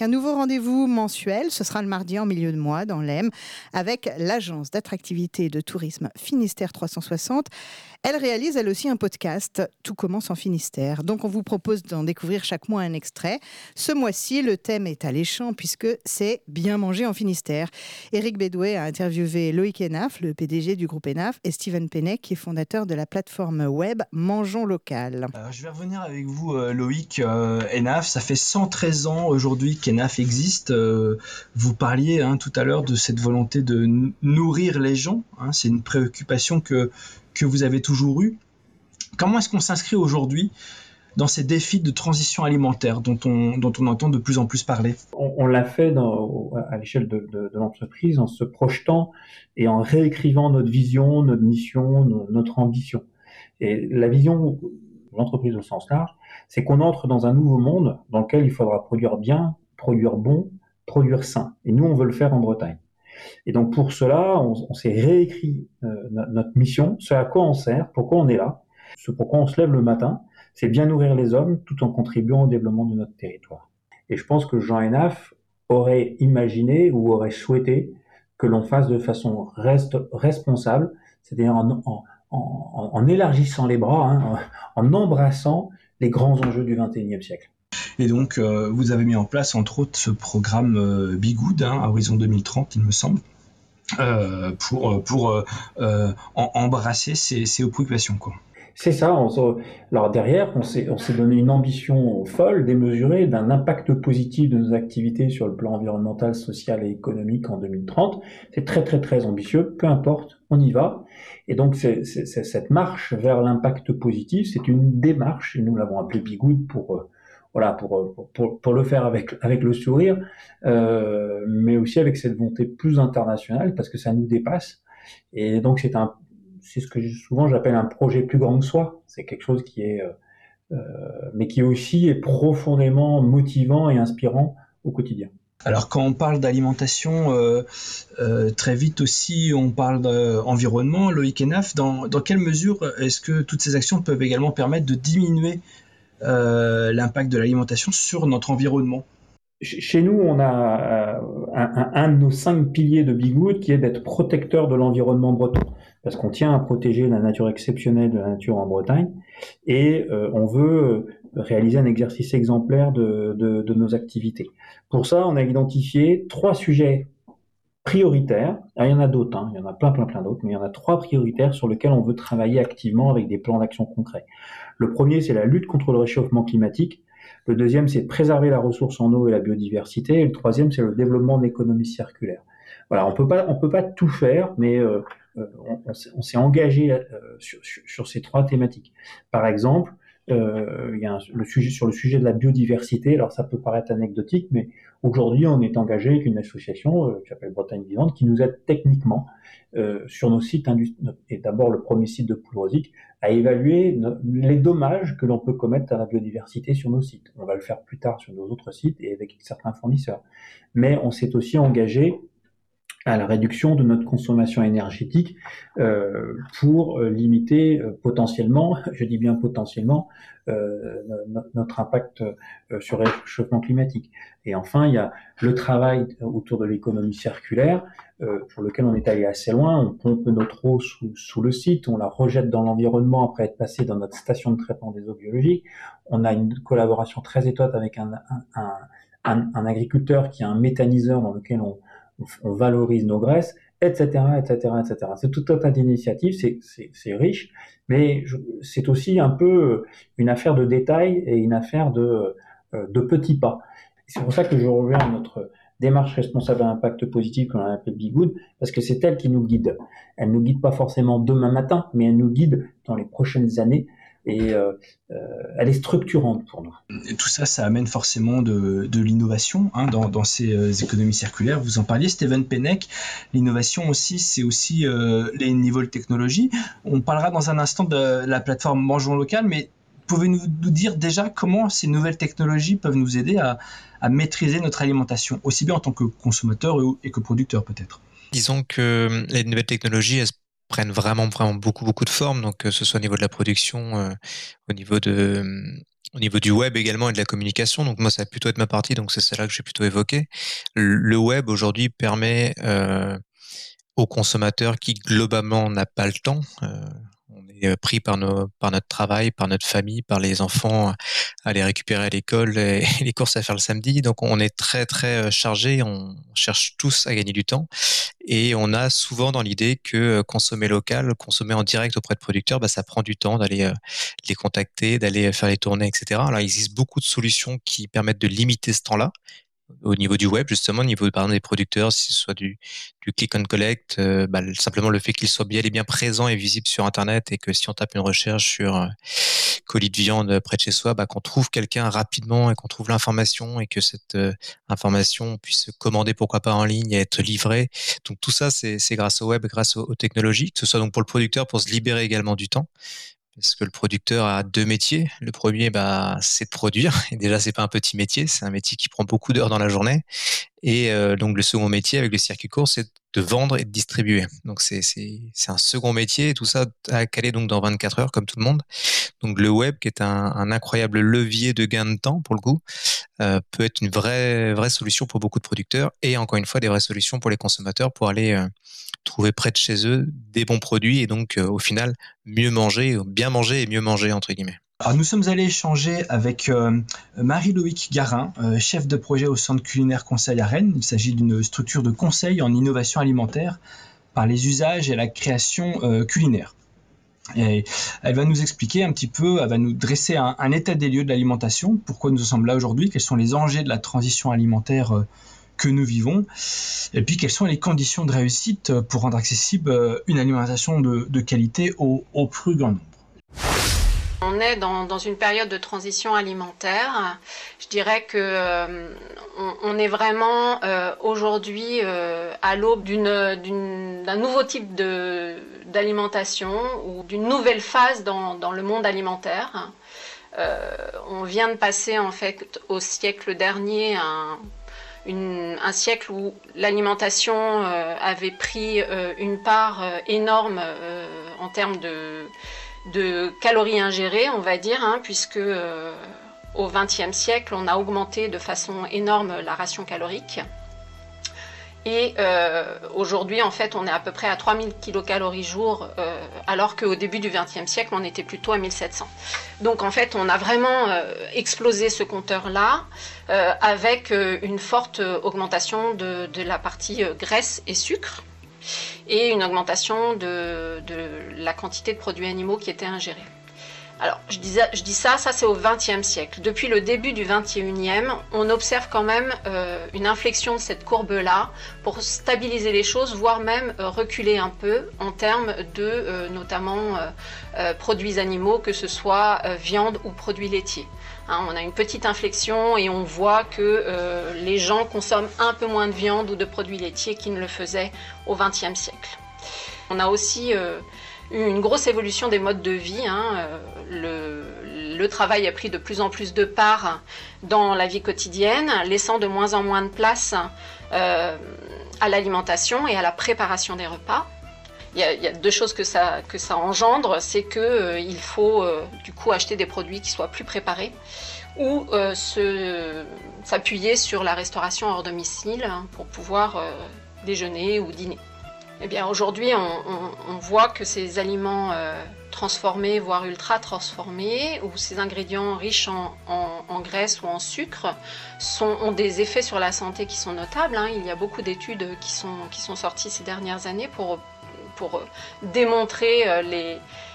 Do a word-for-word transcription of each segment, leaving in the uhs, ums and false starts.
Un nouveau rendez-vous mensuel, ce sera le mardi en milieu de mois dans l'Aisne, avec l'agence d'attractivité et de tourisme Finistère trois cent soixante. Elle réalise elle aussi un podcast, Tout commence en Finistère. Donc on vous propose d'en découvrir chaque mois un extrait. Ce mois-ci, le thème est alléchant puisque c'est bien manger en Finistère. Éric Bédouet a interviewé Loïc Hénaf, le P D G du groupe Hénaf, et Steven Pennec, qui est fondateur de la plateforme web Mangeons Local. Alors, je vais revenir avec vous, euh, Loïc. euh, Hénaf, ça fait cent treize ans aujourd'hui qu'Hénaf existe. Euh, vous parliez hein, tout à l'heure de cette volonté de n- nourrir les gens. Hein, c'est une préoccupation que, que vous avez toujours eue. Comment est-ce qu'on s'inscrit aujourd'hui dans ces défis de transition alimentaire dont on, dont on entend de plus en plus parler? On, on l'a fait dans, à l'échelle de, de, de l'entreprise en se projetant et en réécrivant notre vision, notre mission, no- notre ambition. Et la vision de l'entreprise au sens large, c'est qu'on entre dans un nouveau monde dans lequel il faudra produire bien, produire bon, produire sain. Et nous, on veut le faire en Bretagne. Et donc pour cela, on, on s'est réécrit euh, no- notre mission, ce à quoi on sert, pourquoi on est là, ce pourquoi on se lève le matin, c'est bien nourrir les hommes tout en contribuant au développement de notre territoire. Et je pense que Jean Hénaf aurait imaginé ou aurait souhaité que l'on fasse de façon reste, responsable, c'est-à-dire en, en, en, en élargissant les bras, hein, en, en embrassant les grands enjeux du vingt et unième siècle. Et donc, euh, vous avez mis en place, entre autres, ce programme euh, Be Good, hein, à horizon deux mille trente, il me semble, euh, pour, pour euh, euh, en- embrasser ces, ces préoccupations, quoi. C'est ça. On se- Alors derrière, on s'est, on s'est donné une ambition folle, démesurée, d'un impact positif de nos activités sur le plan environnemental, social et économique en deux mille trente. C'est très très très ambitieux. Peu importe, on y va. Et donc c'est, c'est, c'est cette marche vers l'impact positif, c'est une démarche. Et nous l'avons appelée Be Good pour euh, voilà pour, euh, pour pour pour le faire avec avec le sourire, euh, mais aussi avec cette volonté plus internationale parce que ça nous dépasse. Et donc c'est un c'est ce que je- souvent j'appelle un projet plus grand que soi. C'est quelque chose qui est, euh, euh, mais qui aussi est profondément motivant et inspirant au quotidien. Alors, quand on parle d'alimentation, euh, euh, très vite aussi, on parle d'environnement. Loïc Hénaf, dans, dans quelle mesure est-ce que toutes ces actions peuvent également permettre de diminuer euh, l'impact de l'alimentation sur notre environnement? Ch- Chez nous, on a euh, un, un- un de nos cinq piliers de Be Good qui est d'être protecteur de l'environnement breton, parce qu'on tient à protéger la nature exceptionnelle de la nature en Bretagne, et euh, on veut réaliser un exercice exemplaire de, de, de nos activités. Pour ça, on a identifié trois sujets prioritaires. Ah, il y en a d'autres, hein, il y en a plein, plein, plein d'autres, mais il y en a trois prioritaires sur lesquels on veut travailler activement avec des plans d'action concrets. Le premier, c'est la lutte contre le réchauffement climatique. Le deuxième, c'est de préserver la ressource en eau et la biodiversité. Et le troisième, c'est le développement de l'économie circulaire. Voilà, on peut pas, on peut pas tout faire, mais euh, euh, on, on s'est on s'est engagé euh, sur, sur, sur ces trois thématiques. Par exemple, euh, il y a un- le sujet sur le sujet de la biodiversité. Alors ça peut paraître anecdotique, mais aujourd'hui, on est engagé avec une association euh, qui s'appelle Bretagne Vivante, qui nous aide techniquement euh, sur nos sites industriels, et d'abord le premier site de Poulrosic, à évaluer no- les dommages que l'on peut commettre à la biodiversité sur nos sites. On va le faire plus tard sur nos autres sites et avec certains fournisseurs. Mais on s'est aussi engagé à la réduction de notre consommation énergétique euh, pour euh, limiter euh, potentiellement, je dis bien potentiellement, euh, no- notre impact euh, sur le réchauffement climatique. Et enfin, il y a le travail autour de l'économie circulaire, euh, pour lequel on est allé assez loin. On pompe notre eau sous, sous le site, on la rejette dans l'environnement après être passé dans notre station de traitement des eaux biologiques. On a une collaboration très étroite avec un, un, un, un, un agriculteur qui a un méthaniseur dans lequel on on valorise nos graisses, et cetera, et cetera, et cetera. C'est tout un tas d'initiatives, c'est, c'est, c'est riche, mais je- c'est aussi un peu une affaire de détails et une affaire de, euh, de petits pas. C'est pour ça que je reviens à notre démarche responsable à impact positif qu'on appelle Be Good, parce que c'est elle qui nous guide. Elle nous guide pas forcément demain matin, mais elle nous guide dans les prochaines années et euh, euh, elle est structurante pour nous. Et tout ça, ça amène forcément de, de l'innovation hein, dans, dans ces euh, économies circulaires. Vous en parliez, Steven Pennec. L'innovation aussi, c'est aussi euh, les niveaux de technologie. On parlera dans un instant de la plateforme Mangeons Local, mais pouvez-vous nous dire déjà comment ces nouvelles technologies peuvent nous aider à, à maîtriser notre alimentation, aussi bien en tant que consommateur et que producteur peut-être? Disons que les nouvelles technologies, elles prennent vraiment, vraiment beaucoup, beaucoup de formes, donc que ce soit au niveau de la production, euh, au niveau de, Au niveau du web également et de la communication, donc moi ça va plutôt être ma partie, donc c'est celle-là que j'ai plutôt évoqué. Le web aujourd'hui permet euh, aux consommateurs qui globalement n'a pas le temps, euh, on est pris par, nos, par notre travail, par notre famille, par les enfants à les récupérer à l'école et les courses à faire le samedi, donc on est très très chargé, on cherche tous à gagner du temps et on a souvent dans l'idée que consommer local, consommer en direct auprès de producteurs, bah, ça prend du temps d'aller euh, les contacter, d'aller faire les tournées, et cetera. Alors il existe beaucoup de solutions qui permettent de limiter ce temps-là. Au niveau du web, justement, au niveau par exemple, des producteurs, si ce soit du, du click and collect, euh, bah, simplement le fait qu'il soit bien et bien présent et visible sur Internet et que si on tape une recherche sur euh, colis de viande près de chez soi, bah, qu'on trouve quelqu'un rapidement et qu'on trouve l'information et que cette euh, information puisse se commander, pourquoi pas en ligne et être livrée. Donc tout ça, c'est, c'est grâce au web, grâce aux, aux technologies, que ce soit donc pour le producteur, pour se libérer également du temps. Parce que le producteur a deux métiers. Le premier, bah, c'est de produire. Et déjà, c'est pas un petit métier, c'est un métier qui prend beaucoup d'heures dans la journée. Et euh, donc, le second métier avec le circuit court, c'est de vendre et de distribuer. Donc, c'est, c'est, c'est un second métier et tout ça à caler donc dans vingt-quatre heures, comme tout le monde. Donc, le web, qui est un, un incroyable levier de gain de temps, pour le coup, euh, peut être une vraie, vraie solution pour beaucoup de producteurs et encore une fois, des vraies solutions pour les consommateurs pour aller euh, trouver près de chez eux des bons produits et donc euh, au final mieux manger, bien manger et mieux manger entre guillemets. Alors nous sommes allés échanger avec euh, Marie-Loïc Garin, euh, chef de projet au Centre Culinaire Conseil à Rennes. Il s'agit d'une structure de conseil en innovation alimentaire par les usages et la création euh, culinaire. Et elle va nous expliquer un petit peu, elle va nous dresser un, un état des lieux de l'alimentation, pourquoi nous en sommes là aujourd'hui, quels sont les enjeux de la transition alimentaire euh, que nous vivons, et puis quelles sont les conditions de réussite pour rendre accessible une alimentation de, de qualité au, au plus grand nombre. On est dans, dans une période de transition alimentaire. Je dirais que euh, on, on est vraiment euh, aujourd'hui euh, à l'aube d'une, d'une, d'un nouveau type de, d'alimentation ou d'une nouvelle phase dans, dans le monde alimentaire. Euh, on vient de passer en fait au siècle dernier un Une, un siècle où l'alimentation euh, avait pris euh, une part euh, énorme euh, en termes de, de calories ingérées, on va dire, hein, puisque euh, au vingtième siècle, on a augmenté de façon énorme la ration calorique. Et euh, aujourd'hui, en fait, on est à peu près à trois mille kilocalories jour, euh, alors qu'au début du vingtième siècle, on était plutôt à mille sept cents. Donc, en fait, on a vraiment euh, explosé ce compteur-là, euh, avec euh, une forte augmentation de, de la partie euh, graisse et sucre, et une augmentation de, de la quantité de produits animaux qui étaient ingérés. Alors, je dis, je dis ça, ça c'est au vingtième siècle. Depuis le début du vingt et unième, on observe quand même euh, une inflexion de cette courbe-là pour stabiliser les choses, voire même euh, reculer un peu en termes de, euh, notamment, euh, euh, produits animaux, que ce soit euh, viande ou produits laitiers. Hein, on a une petite inflexion et on voit que euh, les gens consomment un peu moins de viande ou de produits laitiers qu'ils ne le faisaient au vingtième siècle. On a aussi... Euh, une grosse évolution des modes de vie. Hein. Le, le travail a pris de plus en plus de part dans la vie quotidienne, laissant de moins en moins de place euh, à l'alimentation et à la préparation des repas. Il y a, il y a deux choses que ça, que ça engendre, c'est qu'il euh, faut euh, du coup acheter des produits qui soient plus préparés ou euh, se, s'appuyer sur la restauration hors domicile hein, pour pouvoir euh, déjeuner ou dîner. Eh bien, aujourd'hui, on, on, on voit que ces aliments euh, transformés, voire ultra transformés, ou ces ingrédients riches en, en, en graisse ou en sucre, sont, ont des effets sur la santé qui sont notables. Hein. Il y a beaucoup d'études qui sont, qui sont sorties ces dernières années pour, pour démontrer euh, les,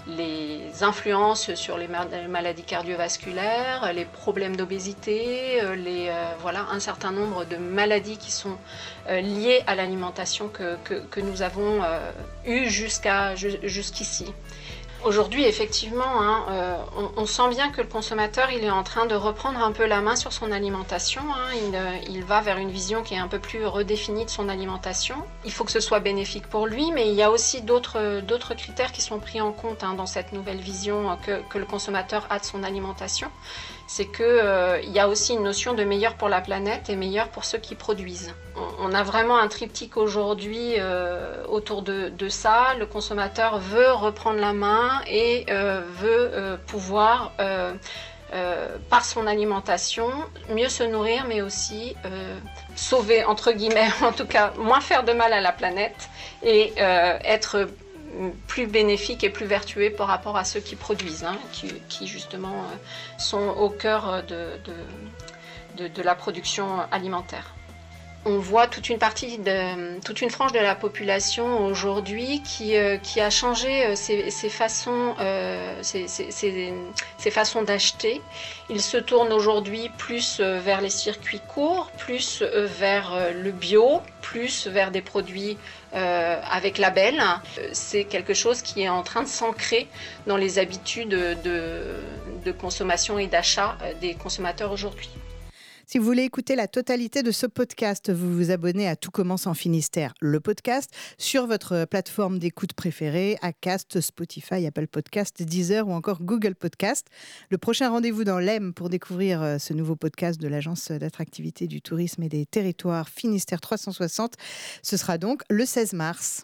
les influences sur les maladies cardiovasculaires, les problèmes d'obésité, les, euh, voilà, un certain nombre de maladies qui sont euh, liées à l'alimentation que, que, que nous avons euh, eues jusqu'à, jusqu'ici. Aujourd'hui, effectivement, hein, euh, on, on sent bien que le consommateur il est en train de reprendre un peu la main sur son alimentation. Hein. Il, euh, il va vers une vision qui est un peu plus redéfinie de son alimentation. Il faut que ce soit bénéfique pour lui, mais il y a aussi d'autres, d'autres critères qui sont pris en compte hein, dans cette nouvelle vision que, que le consommateur a de son alimentation. C'est qu'il euh, y a aussi une notion de meilleur pour la planète et meilleur pour ceux qui produisent. On, on a vraiment un triptyque aujourd'hui euh, autour de, de ça. Le consommateur veut reprendre la main et euh, veut euh, pouvoir euh, euh, par son alimentation, mieux se nourrir, mais aussi euh, sauver, entre guillemets, en tout cas, moins faire de mal à la planète et euh, être plus bénéfique et plus vertueux par rapport à ceux qui produisent, hein, qui, qui justement euh, sont au cœur de, de, de, de la production alimentaire. On voit toute une partie, de, toute une frange de la population aujourd'hui qui, euh, qui a changé ses, ses façons, euh, ses, ses, ses, ses façons d'acheter. Ils se tournent aujourd'hui plus vers les circuits courts, plus vers le bio, plus vers des produits euh, avec label. C'est quelque chose qui est en train de s'ancrer dans les habitudes de, de consommation et d'achat des consommateurs aujourd'hui. Si vous voulez écouter la totalité de ce podcast, vous vous abonnez à Tout commence en Finistère, le podcast, sur votre plateforme d'écoute préférée, Acast, Spotify, Apple Podcast, Deezer ou encore Google Podcast. Le prochain rendez-vous dans l'E M pour découvrir ce nouveau podcast de l'Agence d'attractivité du tourisme et des territoires Finistère trois cent soixante, ce sera donc le seize mars.